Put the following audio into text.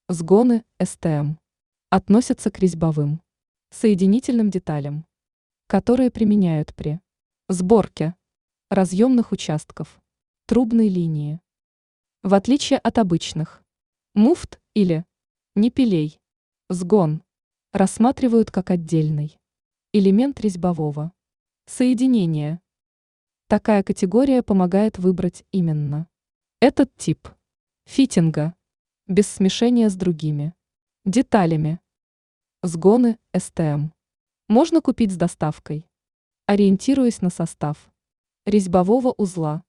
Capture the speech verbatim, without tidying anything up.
Сгоны эс тэ эм относятся к резьбовым соединительным деталям, которые применяют при сборке разъемных участков трубной линии. В отличие от обычных муфт или ниппелей, сгон рассматривают как отдельный элемент резьбового соединения. Такая категория помогает выбрать именно этот тип фитинга без смешения с другими деталями. Сгоны эс тэ эм можно купить с доставкой, ориентируясь на состав резьбового узла.